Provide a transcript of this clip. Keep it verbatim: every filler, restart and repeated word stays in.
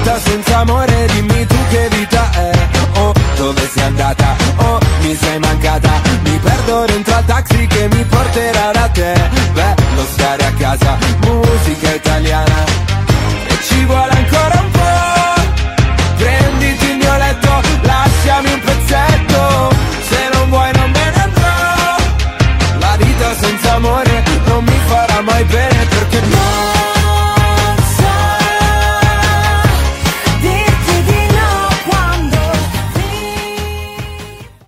vita senza amore, dimmi tu che vita è. Oh, dove sei andata? Oh, mi sei mancata. Mi perdo dentro al taxi che mi porterà